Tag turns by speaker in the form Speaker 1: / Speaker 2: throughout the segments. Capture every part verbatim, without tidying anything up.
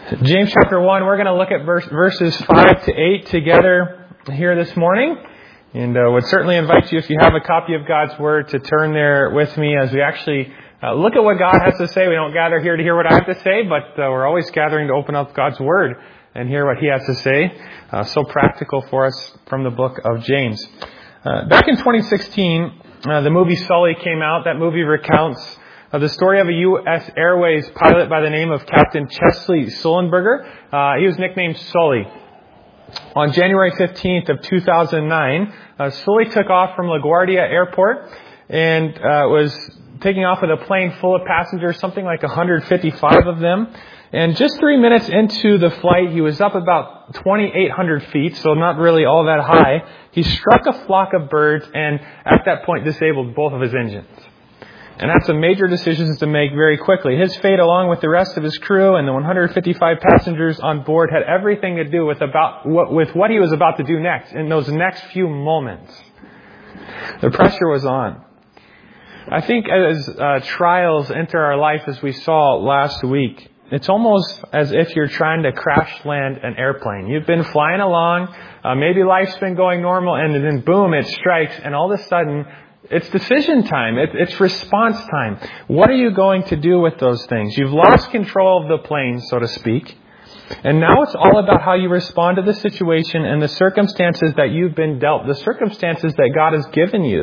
Speaker 1: James chapter one, we're going to look at verse, verses five to eight together here this morning. And uh, would certainly invite you, if you have a copy of God's Word, to turn there with me as we actually uh, look at what God has to say. We don't gather here to hear what I have to say, but uh, we're always gathering to open up God's Word and hear what He has to say. Uh, so practical for us from the book of James. Uh, back in twenty sixteen, uh, the movie Sully came out. That movie recounts Uh, the story of a U S Airways pilot by the name of Captain Chesley Sullenberger. Uh, he was nicknamed Sully. On January fifteenth of two thousand nine, uh, Sully took off from LaGuardia Airport and uh, was taking off with a plane full of passengers, something like one hundred fifty-five of them. And just three minutes into the flight, he was up about twenty-eight hundred feet, so not really all that high. He struck a flock of birds and at that point disabled both of his engines. And had some major decisions to make very quickly. His fate, along with the rest of his crew and the one hundred fifty-five passengers on board, had everything to do with about what, with what he was about to do next in those next few moments. The pressure was on. I think as uh, trials enter our life, as we saw last week, it's almost as if you're trying to crash land an airplane. You've been flying along, uh, maybe life's been going normal, and then boom, it strikes, and all of a sudden, it's decision time. It, it's response time. What are you going to do with those things? You've lost control of the plane, so to speak. And now it's all about how you respond to the situation and the circumstances that you've been dealt, the circumstances that God has given you.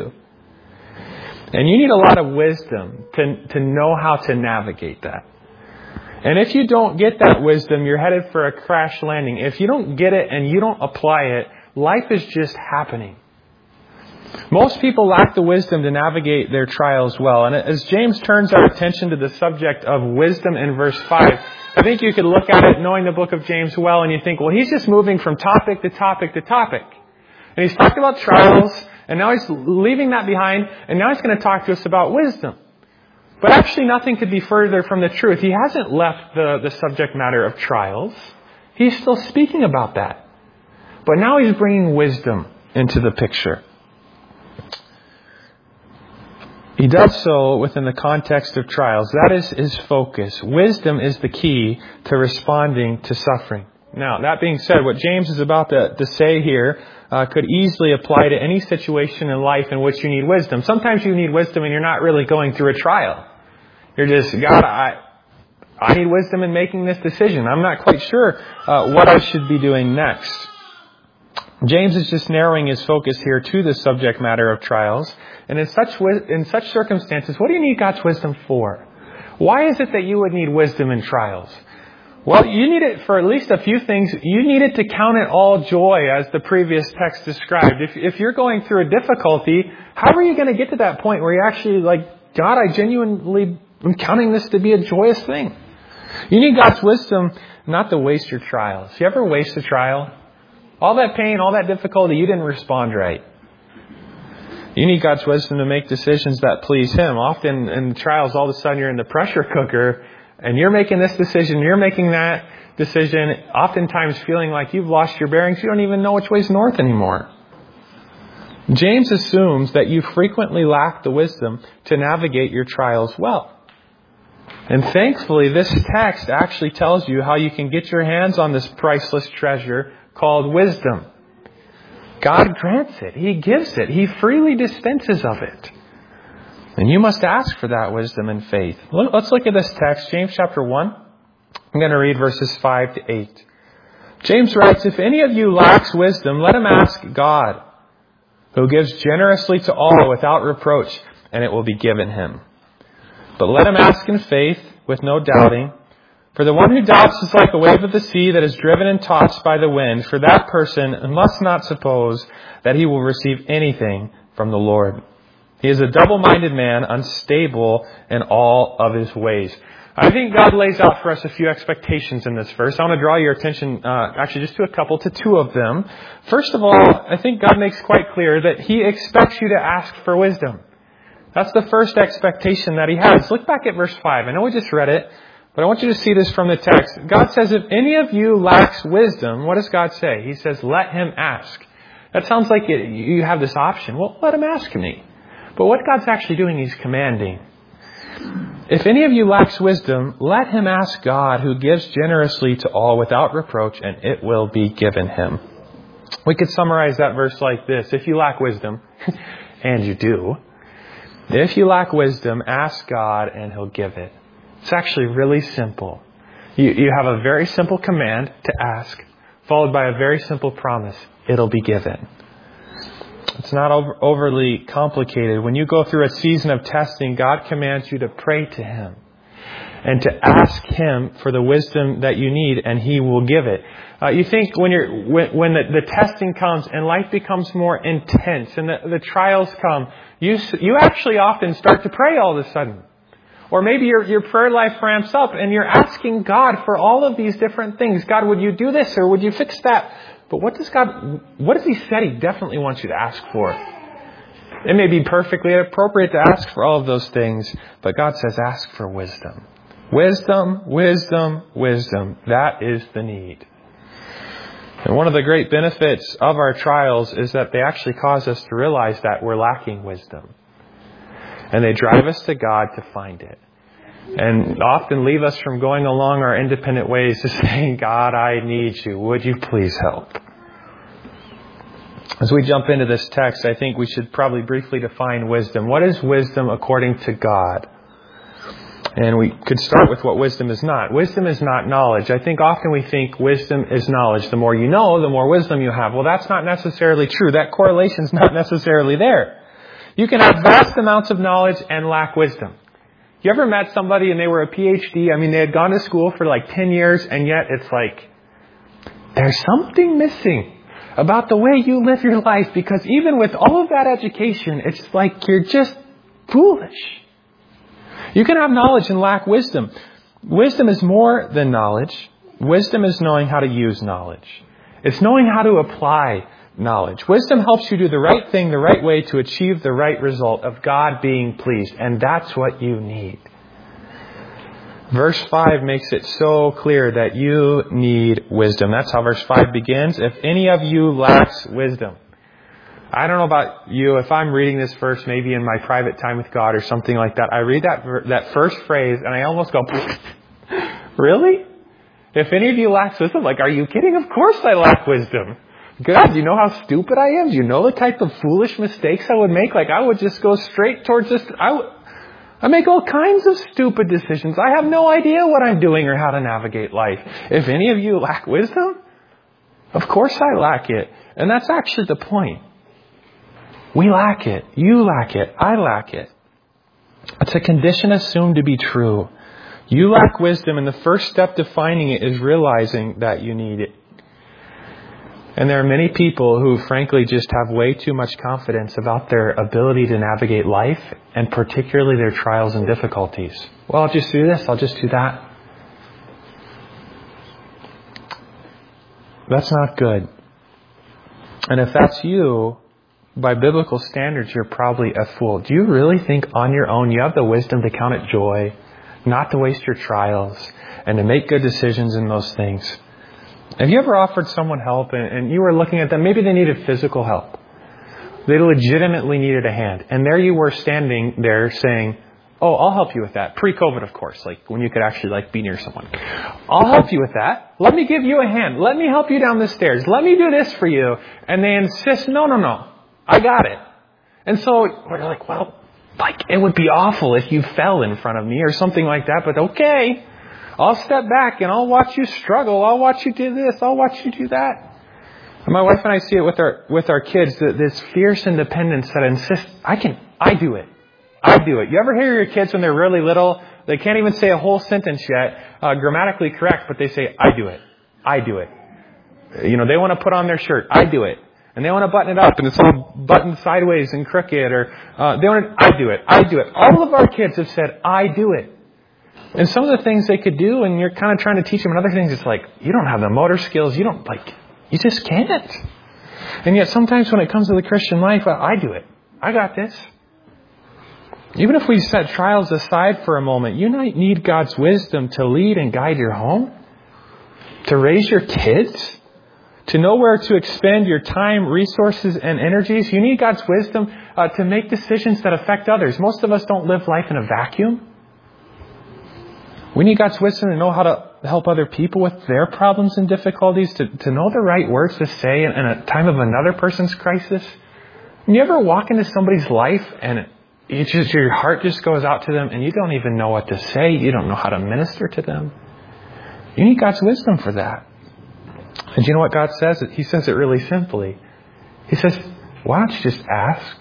Speaker 1: And you need a lot of wisdom to, to know how to navigate that. And if you don't get that wisdom, you're headed for a crash landing. If you don't get it and you don't apply it, life is just happening. Most people lack the wisdom to navigate their trials well. And as James turns our attention to the subject of wisdom in verse five, I think you could look at it knowing the book of James well and you think, well, he's just moving from topic to topic to topic. And he's talked about trials, and now he's leaving that behind, and now he's going to talk to us about wisdom. But actually nothing could be further from the truth. He hasn't left the, the subject matter of trials. He's still speaking about that. But now he's bringing wisdom into the picture. He does so within the context of trials. That is his focus. Wisdom is the key to responding to suffering. Now, that being said, what James is about to, to say here uh, could easily apply to any situation in life in which you need wisdom. Sometimes you need wisdom and you're not really going through a trial. You're just, God, I, I need wisdom in making this decision. I'm not quite sure uh, what I should be doing next. James is just narrowing his focus here to the subject matter of trials. And in such in such circumstances, what do you need God's wisdom for? Why is it that you would need wisdom in trials? Well, you need it for at least a few things. You need it to count it all joy, as the previous text described. If, if you're going through a difficulty, how are you going to get to that point where you're actually like, God, I genuinely am counting this to be a joyous thing? You need God's wisdom not to waste your trials. You ever waste a trial? All that pain, all that difficulty, you didn't respond right. You need God's wisdom to make decisions that please Him. Often in trials, all of a sudden you're in the pressure cooker and you're making this decision, you're making that decision, oftentimes feeling like you've lost your bearings. You don't even know which way's north anymore. James assumes that you frequently lack the wisdom to navigate your trials well. And thankfully, this text actually tells you how you can get your hands on this priceless treasure called wisdom. God grants it. He gives it. He freely dispenses of it. And you must ask for that wisdom and faith. Let's look at this text, James chapter one. I'm going to read verses five to eight. James writes, "If any of you lacks wisdom, let him ask God, who gives generously to all without reproach, and it will be given him. But let him ask in faith, with no doubting. For the one who doubts is like a wave of the sea that is driven and tossed by the wind. For that person must not suppose that he will receive anything from the Lord. He is a double-minded man, unstable in all of his ways." I think God lays out for us a few expectations in this verse. I want to draw your attention, uh, actually just to a couple, to two of them. First of all, I think God makes quite clear that He expects you to ask for wisdom. That's the first expectation that He has. Look back at verse five. I know we just read it, but I want you to see this from the text. God says, if any of you lacks wisdom, what does God say? He says, let him ask. That sounds like it, you have this option. Well, let him ask me. But what God's actually doing, He's commanding. If any of you lacks wisdom, let him ask God, who gives generously to all without reproach, and it will be given him. We could summarize that verse like this. If you lack wisdom, and you do, if you lack wisdom, ask God and he'll give it. It's actually really simple. You, you have a very simple command to ask, followed by a very simple promise. It'll be given. It's not over, overly complicated. When you go through a season of testing, God commands you to pray to him and to ask him for the wisdom that you need, and he will give it. Uh, you think when you're when, when the, the testing comes and life becomes more intense and the, the trials come, you you actually often start to pray all of a sudden. Or maybe your, your prayer life ramps up and you're asking God for all of these different things. God, would you do this or would you fix that? But what does God, what does he said he definitely wants you to ask for? It may be perfectly appropriate to ask for all of those things, but God says ask for wisdom. Wisdom, wisdom, wisdom. That is the need. And one of the great benefits of our trials is that they actually cause us to realize that we're lacking wisdom. And they drive us to God to find it. And often leave us from going along our independent ways to saying, God, I need you. Would you please help? As we jump into this text, I think we should probably briefly define wisdom. What is wisdom according to God? And we could start with what wisdom is not. Wisdom is not knowledge. I think often we think wisdom is knowledge. The more you know, the more wisdom you have. Well, that's not necessarily true. That correlation's not necessarily there. You can have vast amounts of knowledge and lack wisdom. You ever met somebody and they were a P H D? I mean, they had gone to school for like ten years, and yet it's like, there's something missing about the way you live your life, because even with all of that education, it's like you're just foolish. You can have knowledge and lack wisdom. Wisdom is more than knowledge. Wisdom is knowing how to use knowledge. It's knowing how to apply knowledge. Wisdom helps you do the right thing the right way to achieve the right result of God being pleased. And that's what you need. Verse five makes it so clear that you need wisdom. That's how verse five begins. If any of you lacks wisdom. I don't know about you. If I'm reading this verse, maybe in my private time with God or something like that, I read that that first phrase and I almost go, really? If any of you lacks wisdom? Like, are you kidding? Of course I lack wisdom. God, do you know how stupid I am? Do you know the type of foolish mistakes I would make? Like, I would just go straight towards this. I, w- I make all kinds of stupid decisions. I have no idea what I'm doing or how to navigate life. If any of you lack wisdom, of course I lack it. And that's actually the point. We lack it. You lack it. I lack it. It's a condition assumed to be true. You lack wisdom, and the first step to finding it is realizing that you need it. And there are many people who frankly just have way too much confidence about their ability to navigate life, and particularly their trials and difficulties. Well, I'll just do this, I'll just do that. That's not good. And if that's you, by biblical standards, you're probably a fool. Do you really think on your own you have the wisdom to count it joy, not to waste your trials, and to make good decisions in those things? Have you ever offered someone help and, and you were looking at them, maybe they needed physical help. They legitimately needed a hand. And there you were standing there saying, oh, I'll help you with that. Pre-COVID, of course, like when you could actually like be near someone. I'll help you with that. Let me give you a hand. Let me help you down the stairs. Let me do this for you. And they insist, no, no, no, I got it. And so we're like, well, like it would be awful if you fell in front of me or something like that, but okay. I'll step back and I'll watch you struggle. I'll watch you do this. I'll watch you do that. And my wife and I see it with our with our kids, this fierce independence that insists, I can, I do it. I do it. You ever hear your kids when they're really little, they can't even say a whole sentence yet, uh, grammatically correct, but they say, I do it. I do it. You know, they want to put on their shirt. I do it. And they want to button it up and it's all buttoned sideways and crooked, or uh, they want to, I do it. I do it. All of our kids have said, I do it. And some of the things they could do, and you're kind of trying to teach them, and other things, it's like, you don't have the motor skills. You don't, like, you just can't. And yet sometimes when it comes to the Christian life, well, I do it. I got this. Even if we set trials aside for a moment, you might need God's wisdom to lead and guide your home, to raise your kids, to know where to expend your time, resources, and energies. You need God's wisdom uh, to make decisions that affect others. Most of us don't live life in a vacuum. We need God's wisdom to know how to help other people with their problems and difficulties, to, to know the right words to say in, in a time of another person's crisis. You ever walk into somebody's life and it just, your heart just goes out to them and you don't even know what to say. You don't know how to minister to them. You need God's wisdom for that. And do you know what God says? He says it really simply. He says, why don't you just ask?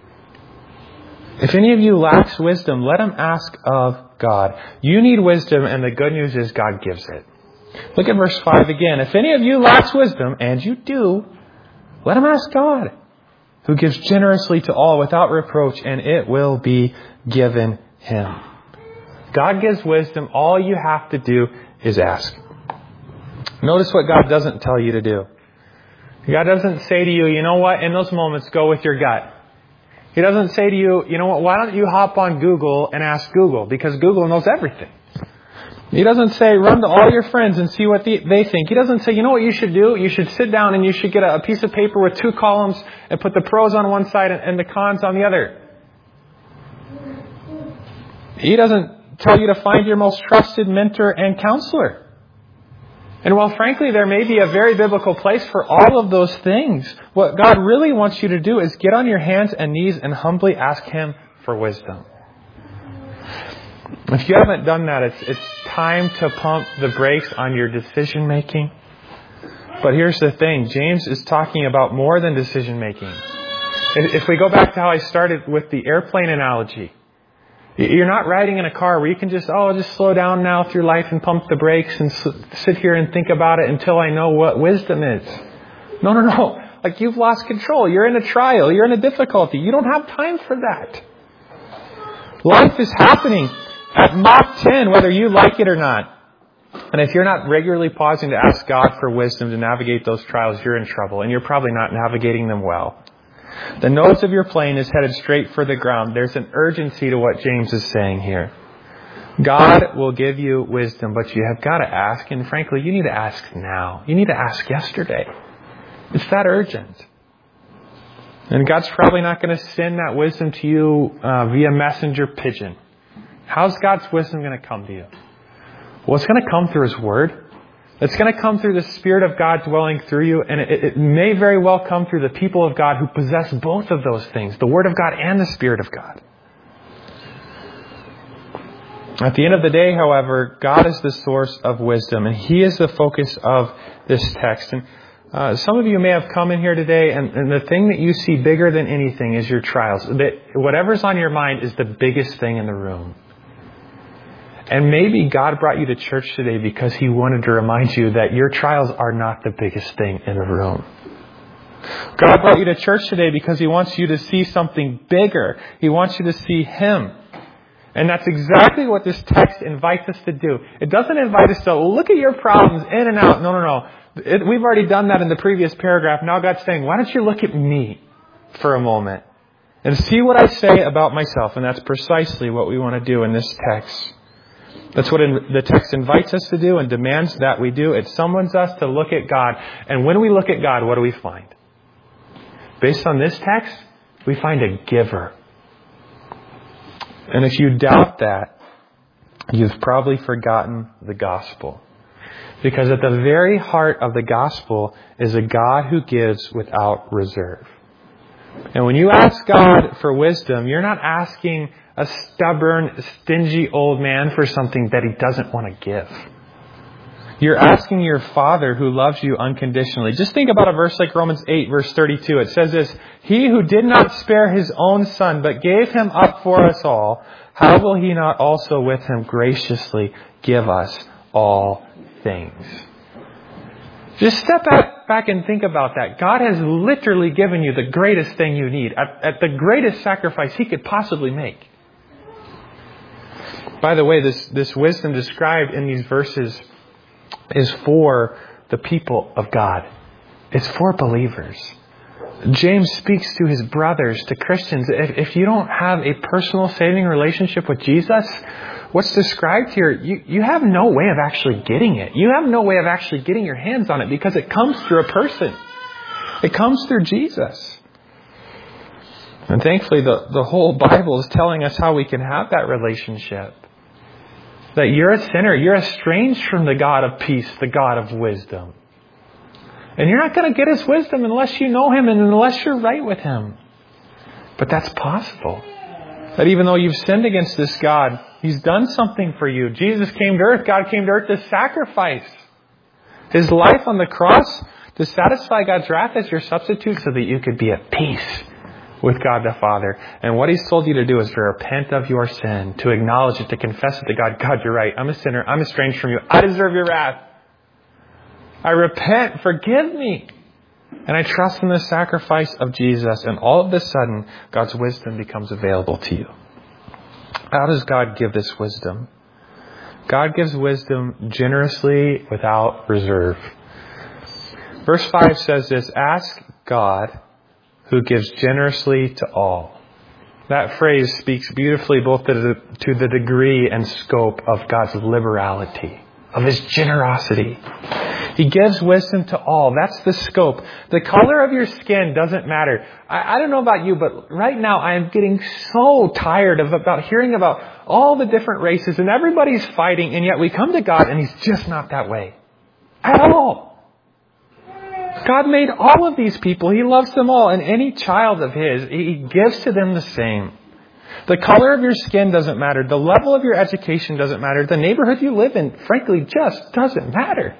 Speaker 1: If any of you lacks wisdom, let him ask of God. You need wisdom, and the good news is God gives it. Look at verse five again. If any of you lacks wisdom, and you do, let him ask God, who gives generously to all without reproach, and it will be given him. God gives wisdom. All you have to do is ask. Notice what God doesn't tell you to do. God doesn't say to you, you know what, in those moments, go with your gut. He doesn't say to you, you know what, why don't you hop on Google and ask Google? Because Google knows everything. He doesn't say, run to all your friends and see what they think. He doesn't say, you know what you should do? You should sit down and you should get a piece of paper with two columns and put the pros on one side and the cons on the other. He doesn't tell you to find your most trusted mentor and counselor. And while frankly there may be a very biblical place for all of those things, what God really wants you to do is get on your hands and knees and humbly ask him for wisdom. If you haven't done that, it's it's time to pump the brakes on your decision making. But here's the thing, James is talking about more than decision making. If we go back to how I started with the airplane analogy, you're not riding in a car where you can just, oh, just slow down now through life and pump the brakes and sit here and think about it until I know what wisdom is. No, no, no. Like you've lost control. You're in a trial. You're in a difficulty. You don't have time for that. Life is happening at Mach ten, whether you like it or not. And if you're not regularly pausing to ask God for wisdom to navigate those trials, you're in trouble. And you're probably not navigating them well. The nose of your plane is headed straight for the ground. There's an urgency to what James is saying here. God will give you wisdom, but you have got to ask. And frankly, you need to ask now. You need to ask yesterday. It's that urgent. And God's probably not going to send that wisdom to you uh, via messenger pigeon. How's God's wisdom going to come to you? Well, it's going to come through his word. It's going to come through the Spirit of God dwelling through you. And it, it may very well come through the people of God who possess both of those things, the Word of God and the Spirit of God. At the end of the day, however, God is the source of wisdom, and he is the focus of this text. And uh, some of you may have come in here today, and, and the thing that you see bigger than anything is your trials. That whatever's on your mind is the biggest thing in the room. And maybe God brought you to church today because he wanted to remind you that your trials are not the biggest thing in the room. God brought you to church today because he wants you to see something bigger. He wants you to see him. And that's exactly what this text invites us to do. It doesn't invite us to look at your problems in and out. No, no, no. It, we've already done that in the previous paragraph. Now God's saying, why don't you look at me for a moment and see what I say about myself? And that's precisely what we want to do in this text. That's what the text invites us to do and demands that we do. It summons us to look at God. And when we look at God, what do we find? Based on this text, we find a giver. And if you doubt that, you've probably forgotten the gospel. Because at the very heart of the gospel is a God who gives without reserve. And when you ask God for wisdom, you're not asking a stubborn, stingy old man for something that he doesn't want to give. You're asking your Father who loves you unconditionally. Just think about a verse like Romans eight, verse thirty-two. It says this, he who did not spare his own son, but gave him up for us all, how will he not also with him graciously give us all things? Just step back and think about that. God has literally given you the greatest thing you need at, at the greatest sacrifice he could possibly make. By the way, this, this wisdom described in these verses is for the people of God. It's for believers. James speaks to his brothers, to Christians. If, if you don't have a personal saving relationship with Jesus, what's described here, you, you have no way of actually getting it. You have no way of actually getting your hands on it because it comes through a person. It comes through Jesus. And thankfully, the, the whole Bible is telling us how we can have that relationship. That you're a sinner. You're estranged from the God of peace, the God of wisdom. And you're not going to get His wisdom unless you know Him and unless you're right with Him. But that's possible. That even though you've sinned against this God, He's done something for you. Jesus came to earth. God came to earth to sacrifice His life on the cross to satisfy God's wrath as your substitute so that you could be at peace with God the Father. And what He's told you to do is to repent of your sin, to acknowledge it, to confess it to God. God, you're right. I'm a sinner. I'm estranged from you. I deserve your wrath. I repent. Forgive me. And I trust in the sacrifice of Jesus. And all of a sudden, God's wisdom becomes available to you. How does God give this wisdom? God gives wisdom generously without reserve. Verse five says this, ask God who gives generously to all. That phrase speaks beautifully both to the, to the degree and scope of God's liberality, of His generosity. He gives wisdom to all. That's the scope. The color of your skin doesn't matter. I, I don't know about you, but right now I am getting so tired of about hearing about all the different races and everybody's fighting, and yet we come to God and He's just not that way at all. God made all of these people. He loves them all. And any child of His, He gives to them the same. The color of your skin doesn't matter. The level of your education doesn't matter. The neighborhood you live in, frankly, just doesn't matter.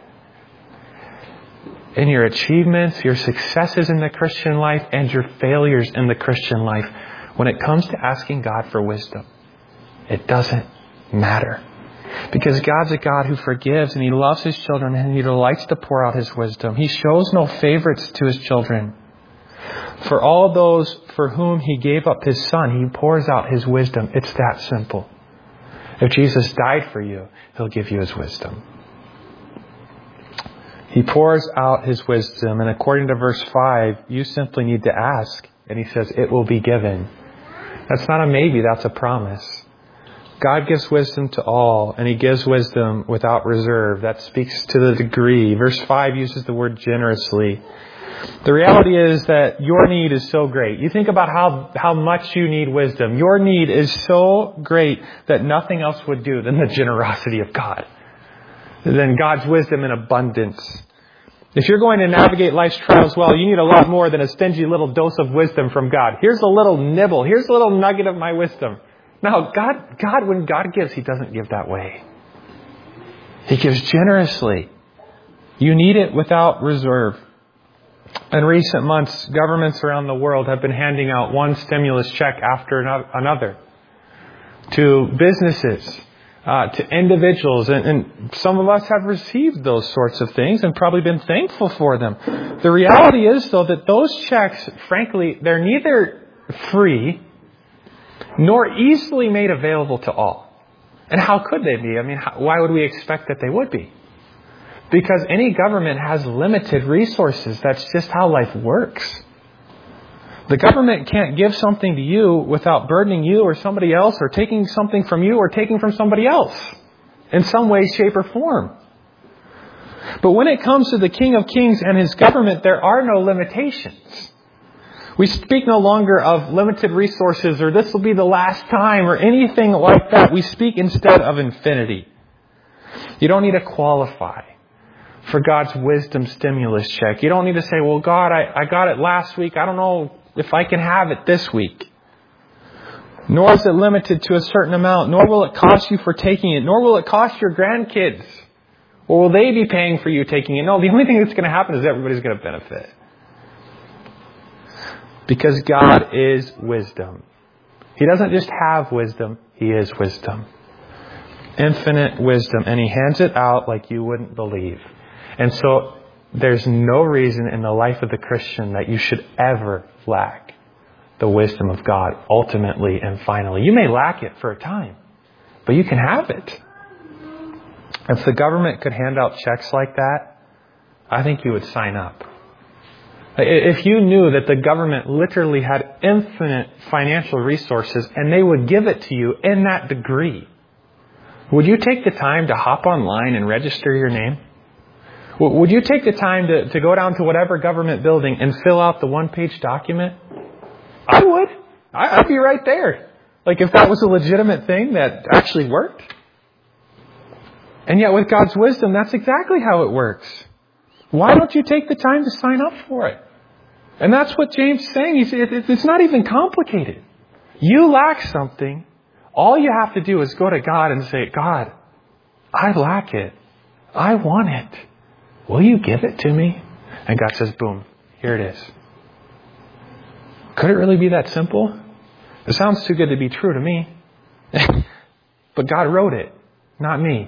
Speaker 1: In your achievements, your successes in the Christian life, and your failures in the Christian life, when it comes to asking God for wisdom, it doesn't matter. Because God's a God who forgives and He loves His children and He delights to pour out His wisdom. He shows no favorites to His children. For all those for whom He gave up His Son, He pours out His wisdom. It's that simple. If Jesus died for you, He'll give you His wisdom. He pours out His wisdom, and according to verse five, you simply need to ask. And He says, it will be given. That's not a maybe, that's a promise. God gives wisdom to all, and He gives wisdom without reserve. That speaks to the degree. Verse five uses the word generously. The reality is that your need is so great. You think about how, how much you need wisdom. Your need is so great that nothing else would do than the generosity of God. Than God's wisdom in abundance. If you're going to navigate life's trials well, you need a lot more than a stingy little dose of wisdom from God. Here's a little nibble. Here's a little nugget of my wisdom. Now, God, God, when God gives, He doesn't give that way. He gives generously. You need it without reserve. In recent months, governments around the world have been handing out one stimulus check after another to businesses, uh, to individuals. And, and some of us have received those sorts of things and probably been thankful for them. The reality is, though, that those checks, frankly, they're neither free nor easily made available to all. And how could they be? I mean, how, why would we expect that they would be? Because any government has limited resources. That's just how life works. The government can't give something to you without burdening you or somebody else, or taking something from you or taking from somebody else in some way, shape, or form. But when it comes to the King of Kings and His government, there are no limitations. We speak no longer of limited resources or this will be the last time or anything like that. We speak instead of infinity. You don't need to qualify for God's wisdom stimulus check. You don't need to say, well, God, I, I got it last week. I don't know if I can have it this week. Nor is it limited to a certain amount. Nor will it cost you for taking it. Nor will it cost your grandkids. Or will they be paying for you taking it? No, the only thing that's going to happen is everybody's going to benefit. Because God is wisdom. He doesn't just have wisdom, He is wisdom. Infinite wisdom. And He hands it out like you wouldn't believe. And so there's no reason in the life of the Christian that you should ever lack the wisdom of God ultimately and finally. You may lack it for a time, but you can have it. If the government could hand out checks like that, I think you would sign up. If you knew that the government literally had infinite financial resources and they would give it to you in that degree, would you take the time to hop online and register your name? Would you take the time to, to go down to whatever government building and fill out the one-page document? I would. I'd be right there. Like if that was a legitimate thing that actually worked. And yet with God's wisdom, that's exactly how it works. Why don't you take the time to sign up for it? And that's what James is saying. He's, it's not even complicated. You lack something. All you have to do is go to God and say, God, I lack it. I want it. Will you give it to me? And God says, boom, here it is. Could it really be that simple? It sounds too good to be true to me. But God wrote it, not me.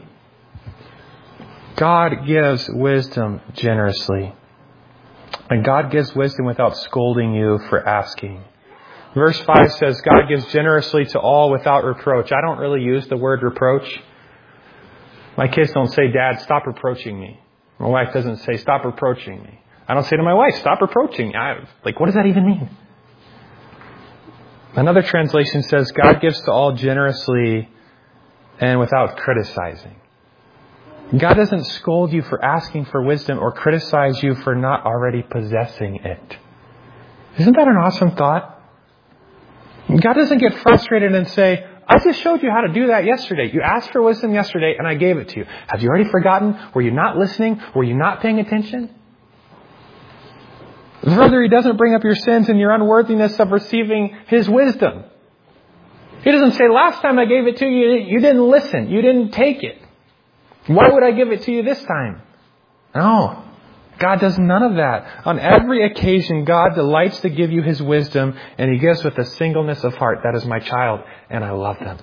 Speaker 1: God gives wisdom generously. And God gives wisdom without scolding you for asking. Verse five says, God gives generously to all without reproach. I don't really use the word reproach. My kids don't say, Dad, stop reproaching me. My wife doesn't say, stop reproaching me. I don't say to my wife, stop reproaching me. I, like, what does that even mean? Another translation says, God gives to all generously and without criticizing. God doesn't scold you for asking for wisdom or criticize you for not already possessing it. Isn't that an awesome thought? God doesn't get frustrated and say, I just showed you how to do that yesterday. You asked for wisdom yesterday and I gave it to you. Have you already forgotten? Were you not listening? Were you not paying attention? Further, He doesn't bring up your sins and your unworthiness of receiving His wisdom. He doesn't say, last time I gave it to you, you didn't listen. You didn't take it. Why would I give it to you this time? No. God does none of that. On every occasion, God delights to give you His wisdom, and He gives with a singleness of heart. That is my child, and I love them.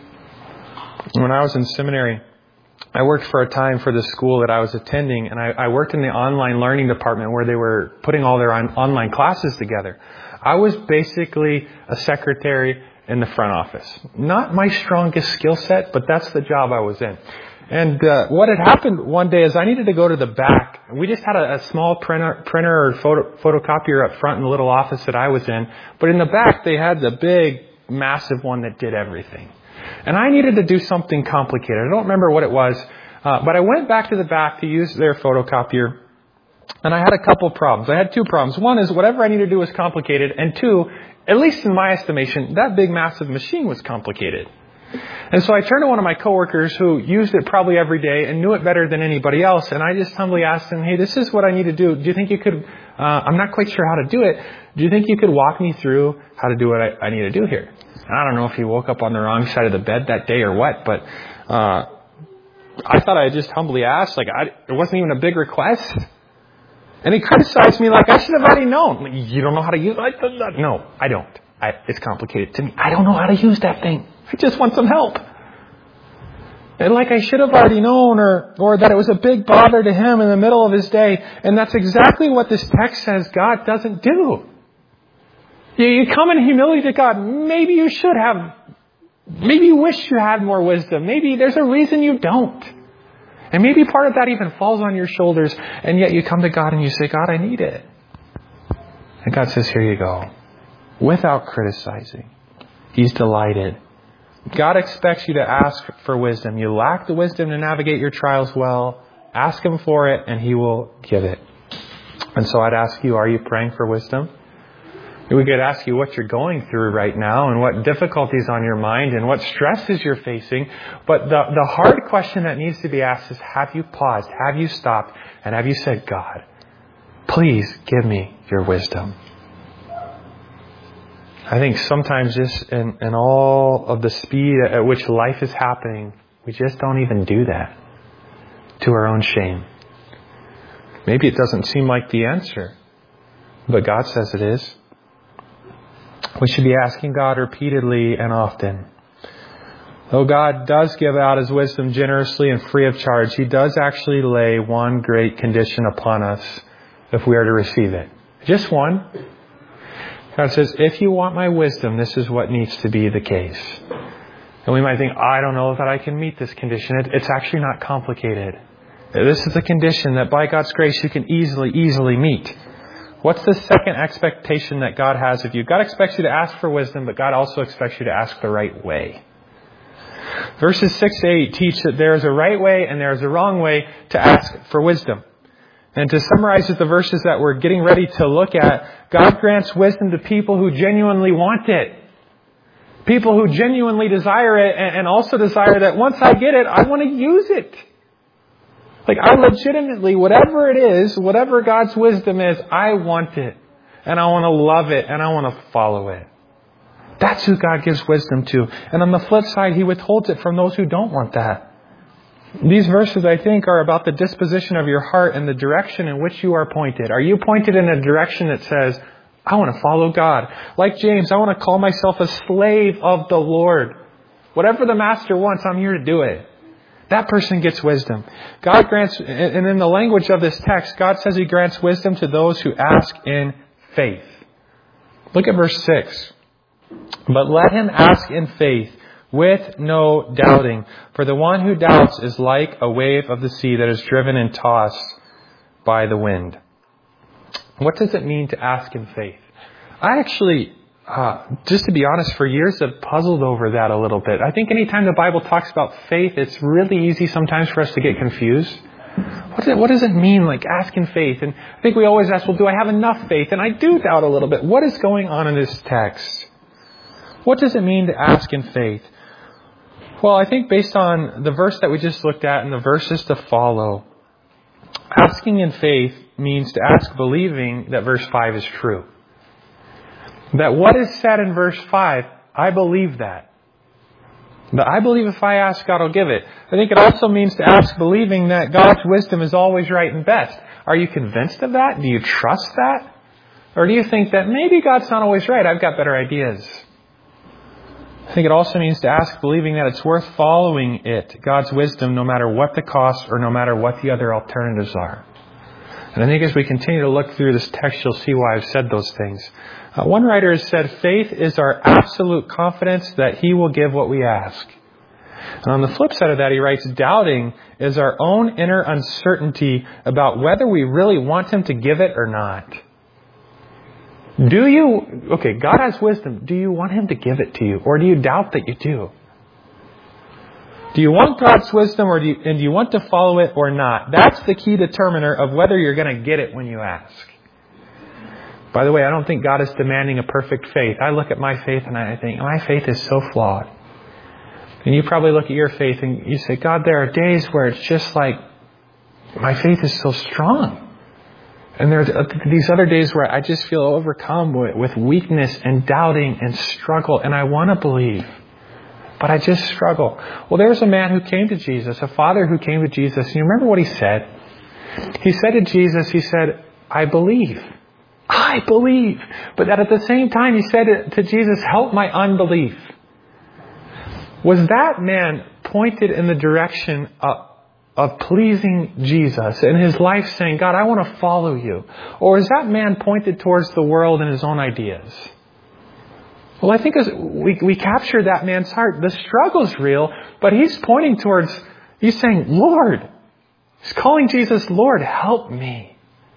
Speaker 1: When I was in seminary, I worked for a time for the school that I was attending, and I, I worked in the online learning department where they were putting all their on, online classes together. I was basically a secretary in the front office. Not my strongest skill set, but that's the job I was in. And uh, what had happened one day is I needed to go to the back. We just had a, a small printer, printer or photo, photocopier up front in the little office that I was in. But in the back, they had the big, massive one that did everything. And I needed to do something complicated. I don't remember what it was. Uh, but I went back to the back to use their photocopier. And I had a couple problems. I had two problems. One is whatever I needed to do was complicated. And two, at least in my estimation, that big, massive machine was complicated. And so I turned to one of my coworkers who used it probably every day and knew it better than anybody else. And I just humbly asked him, hey, this is what I need to do. Do you think you could, uh, I'm not quite sure how to do it. Do you think you could walk me through how to do what I, I need to do here? And I don't know if he woke up on the wrong side of the bed that day or what, but uh, I thought I just humbly asked. Like, I, it wasn't even a big request. And he criticized me like I should have already known. Like, you don't know how to use it? No, I don't. I, it's complicated to me. I don't know how to use that thing. I just want some help. And like I should have already known, or, or that it was a big bother to him in the middle of his day. And that's exactly what this text says God doesn't do. You, you come in humility to God. Maybe you should have, maybe you wish you had more wisdom. Maybe there's a reason you don't. And maybe part of that even falls on your shoulders. And yet you come to God and you say, God, I need it. And God says, here you go. Without criticizing. He's delighted. God expects you to ask for wisdom. You lack the wisdom to navigate your trials well. Ask Him for it and He will give it. And so I'd ask you, are you praying for wisdom? We could ask you what you're going through right now and what difficulties on your mind and what stresses you're facing. But the, the hard question that needs to be asked is, have you paused? Have you stopped? And have you said, God, please give me your wisdom? I think sometimes just in, in all of the speed at which life is happening, we just don't even do that to our own shame. Maybe it doesn't seem like the answer, but God says it is. We should be asking God repeatedly and often. Though God does give out His wisdom generously and free of charge, He does actually lay one great condition upon us if we are to receive it. Just one. God says, if you want my wisdom, this is what needs to be the case. And we might think, I don't know that I can meet this condition. It, it's actually not complicated. This is a condition that by God's grace you can easily, easily meet. What's the second expectation that God has of you? God expects you to ask for wisdom, but God also expects you to ask the right way. Verses six to eight teach that there is a right way and there is a wrong way to ask for wisdom. And to summarize the verses that we're getting ready to look at, God grants wisdom to people who genuinely want it. People who genuinely desire it and also desire that once I get it, I want to use it. Like, I legitimately, whatever it is, whatever God's wisdom is, I want it. And I want to love it. And I want to follow it. That's who God gives wisdom to. And on the flip side, He withholds it from those who don't want that. These verses, I think, are about the disposition of your heart and the direction in which you are pointed. Are you pointed in a direction that says, I want to follow God? Like James, I want to call myself a slave of the Lord. Whatever the Master wants, I'm here to do it. That person gets wisdom. God grants, and in the language of this text, God says He grants wisdom to those who ask in faith. Look at verse six. But let him ask in faith, with no doubting. For the one who doubts is like a wave of the sea that is driven and tossed by the wind. What does it mean to ask in faith? I actually, uh, just to be honest, for years have puzzled over that a little bit. I think anytime the Bible talks about faith, it's really easy sometimes for us to get confused. What does, it, what does it mean, like ask in faith? And I think we always ask, well, do I have enough faith? And I do doubt a little bit. What is going on in this text? What does it mean to ask in faith? Well, I think based on the verse that we just looked at and the verses to follow, asking in faith means to ask believing that verse five is true. That what is said in verse five, I believe that. That I believe if I ask, God will give it. I think it also means to ask believing that God's wisdom is always right and best. Are you convinced of that? Do you trust that? Or do you think that maybe God's not always right? I've got better ideas. I think it also means to ask believing that it's worth following it, God's wisdom, no matter what the cost or no matter what the other alternatives are. And I think as we continue to look through this text, you'll see why I've said those things. Uh, one writer has said, faith is our absolute confidence that He will give what we ask. And on the flip side of that, he writes, doubting is our own inner uncertainty about whether we really want Him to give it or not. Do you, okay, God has wisdom. Do you want Him to give it to you? Or do you doubt that you do? Do you want God's wisdom or do you, and do you want to follow it or not? That's the key determiner of whether you're going to get it when you ask. By the way, I don't think God is demanding a perfect faith. I look at my faith and I think, my faith is so flawed. And you probably look at your faith and you say, God, there are days where it's just like, my faith is so strong. And there are these other days where I just feel overcome with weakness and doubting and struggle. And I want to believe, but I just struggle. Well, there's a man who came to Jesus, a father who came to Jesus. And you remember what he said? He said to Jesus, he said, I believe. I believe. But that at the same time, he said to Jesus, help my unbelief. Was that man pointed in the direction of of pleasing Jesus in his life, saying, God, I want to follow you? Or is that man pointed towards the world and his own ideas? Well, I think as we, we capture that man's heart. The struggle's real, but he's pointing towards, he's saying, Lord. He's calling Jesus, Lord, help me.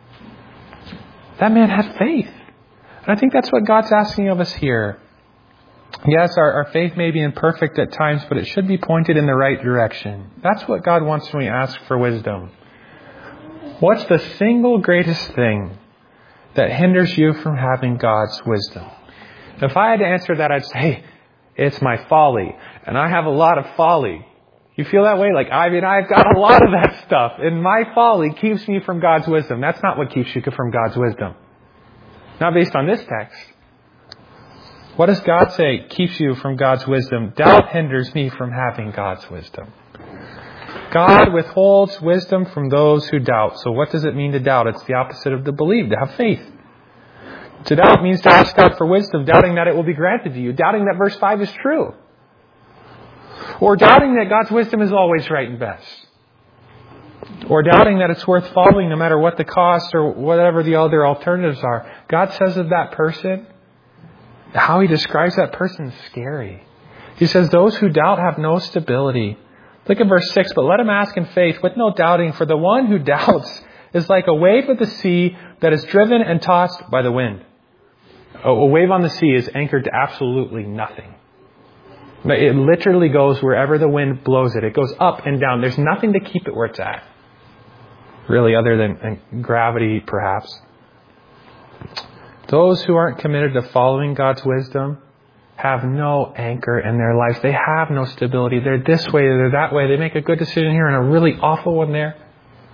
Speaker 1: That man had faith. And I think that's what God's asking of us here. Yes, our, our faith may be imperfect at times, but it should be pointed in the right direction. That's what God wants when we ask for wisdom. What's the single greatest thing that hinders you from having God's wisdom? If I had to answer that, I'd say, it's my folly. And I have a lot of folly. You feel that way? Like, I mean, I've got a lot of that stuff. And my folly keeps me from God's wisdom. That's not what keeps you from God's wisdom. Not based on this text. What does God say keeps you from God's wisdom? Doubt hinders me from having God's wisdom. God withholds wisdom from those who doubt. So what does it mean to doubt? It's the opposite of to believe, to have faith. To doubt means to ask God for wisdom, doubting that it will be granted to you, doubting that verse five is true. Or doubting that God's wisdom is always right and best. Or doubting that it's worth following no matter what the cost or whatever the other alternatives are. God says of that person, how He describes that person is scary. He says, those who doubt have no stability. Look at verse six. But let him ask in faith with no doubting, for the one who doubts is like a wave of the sea that is driven and tossed by the wind. A wave on the sea is anchored to absolutely nothing. It literally goes wherever the wind blows it. It goes up and down. There's nothing to keep it where it's at. Really, other than gravity, perhaps. Those who aren't committed to following God's wisdom have no anchor in their lives. They have no stability. They're this way, they're that way. They make a good decision here and a really awful one there.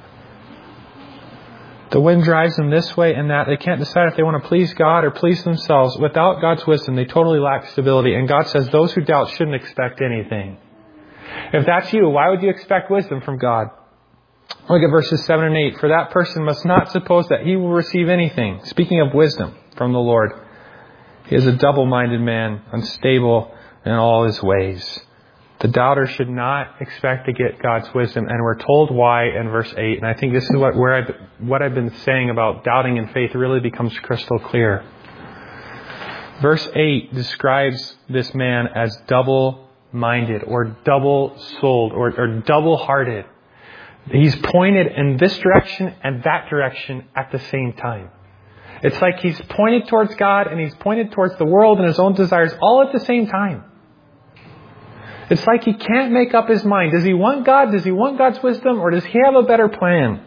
Speaker 1: The wind drives them this way and that. They can't decide if they want to please God or please themselves. Without God's wisdom, they totally lack stability. And God says those who doubt shouldn't expect anything. If that's you, why would you expect wisdom from God? Look at verses seven and eight. For that person must not suppose that he will receive anything. Speaking of wisdom from the Lord. He is a double-minded man, unstable in all his ways. The doubter should not expect to get God's wisdom. And we're told why in verse eight. And I think this is what, where I've, what I've been saying about doubting in faith really becomes crystal clear. Verse eight describes this man as double-minded or double-souled or, or double-hearted. He's pointed in this direction and that direction at the same time. It's like he's pointed towards God and he's pointed towards the world and his own desires all at the same time. It's like he can't make up his mind. Does he want God? Does he want God's wisdom? Or does he have a better plan?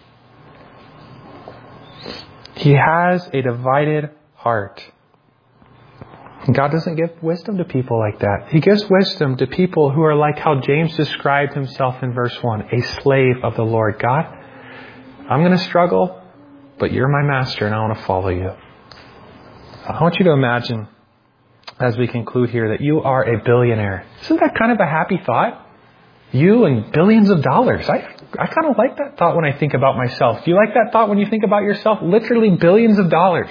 Speaker 1: He has a divided heart. God doesn't give wisdom to people like that. He gives wisdom to people who are like how James described himself in verse one, a slave of the Lord. God, I'm going to struggle, but you're my master and I want to follow you. I want you to imagine, as we conclude here, that you are a billionaire. Isn't that kind of a happy thought? You and billions of dollars. I, I kind of like that thought when I think about myself. Do you like that thought when you think about yourself? Literally billions of dollars.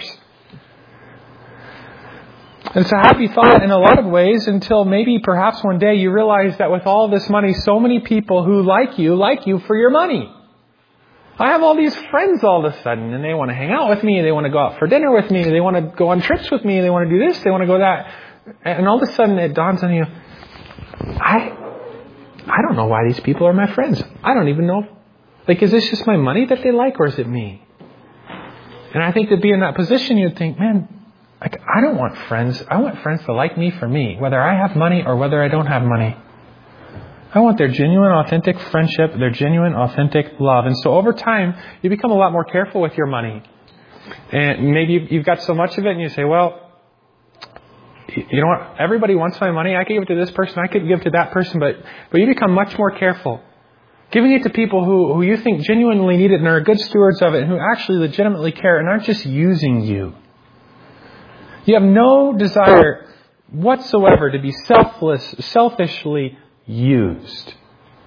Speaker 1: It's a happy thought in a lot of ways until maybe perhaps one day you realize that with all this money, so many people who like you, like you for your money. I have all these friends all of a sudden and they want to hang out with me. They want to go out for dinner with me. They want to go on trips with me. They want to do this. They want to go that. And all of a sudden it dawns on you, I, I don't know why these people are my friends. I don't even know. Like, is this just my money that they like or is it me? And I think to be in that position, you'd think, man, like, I don't want friends. I want friends to like me for me, whether I have money or whether I don't have money. I want their genuine, authentic friendship, their genuine, authentic love. And so over time, you become a lot more careful with your money. And maybe you've got so much of it and you say, well, you know what? Everybody wants my money. I could give it to this person. I could give it to that person. But, but you become much more careful. Giving it to people who, who you think genuinely need it and are good stewards of it and who actually legitimately care and aren't just using you. You have no desire whatsoever to be selfless, selfishly used.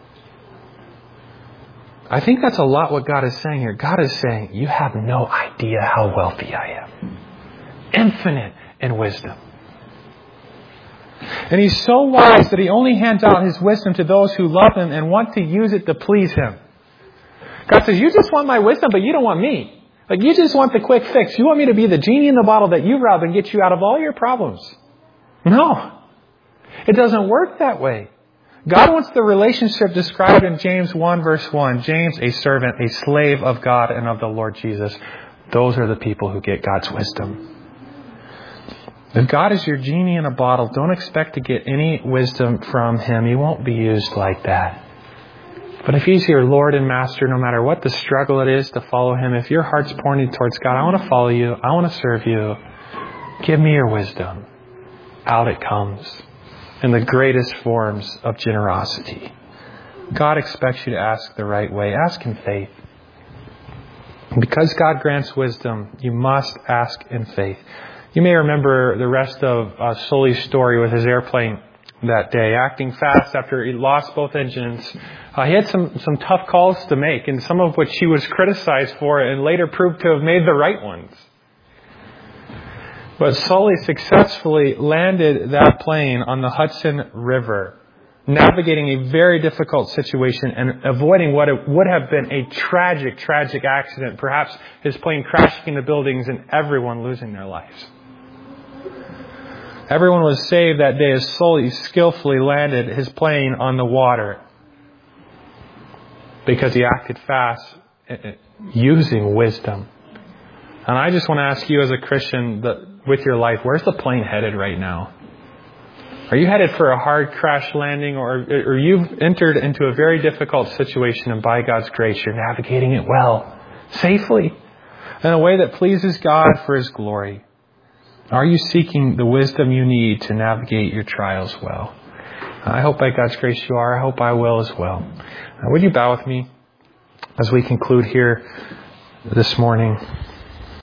Speaker 1: I think that's a lot what God is saying here. God is saying, you have no idea how wealthy I am. Infinite in wisdom. And He's so wise that He only hands out His wisdom to those who love Him and want to use it to please Him. God says, you just want my wisdom, but you don't want me. Like, you just want the quick fix. You want me to be the genie in the bottle that you rub and get you out of all your problems. No. It doesn't work that way. God wants the relationship described in James one verse one. James, a servant, a slave of God and of the Lord Jesus. Those are the people who get God's wisdom. If God is your genie in a bottle, don't expect to get any wisdom from Him. He won't be used like that. But if He's your Lord and Master, no matter what the struggle it is to follow Him, if your heart's pointed towards God, I want to follow you, I want to serve you, give me your wisdom. Out it comes in the greatest forms of generosity. God expects you to ask the right way. Ask in faith. Because God grants wisdom, you must ask in faith. You may remember the rest of uh, Sully's story with his airplane that day, acting fast after he lost both engines. Uh, he had some, some tough calls to make, and some of which he was criticized for and later proved to have made the right ones. But Sully successfully landed that plane on the Hudson River, navigating a very difficult situation and avoiding what it would have been a tragic, tragic accident. Perhaps his plane crashing into buildings and everyone losing their lives. Everyone was saved that day as Sully skillfully landed his plane on the water because he acted fast using wisdom. And I just want to ask you as a Christian that with your life, where's the plane headed right now? Are you headed for a hard crash landing, or, or you've entered into a very difficult situation and by God's grace you're navigating it well, safely, in a way that pleases God for His glory? Are you seeking the wisdom you need to navigate your trials well? I hope by God's grace you are. I hope I will as well. Uh, would you bow with me as we conclude here? this morning.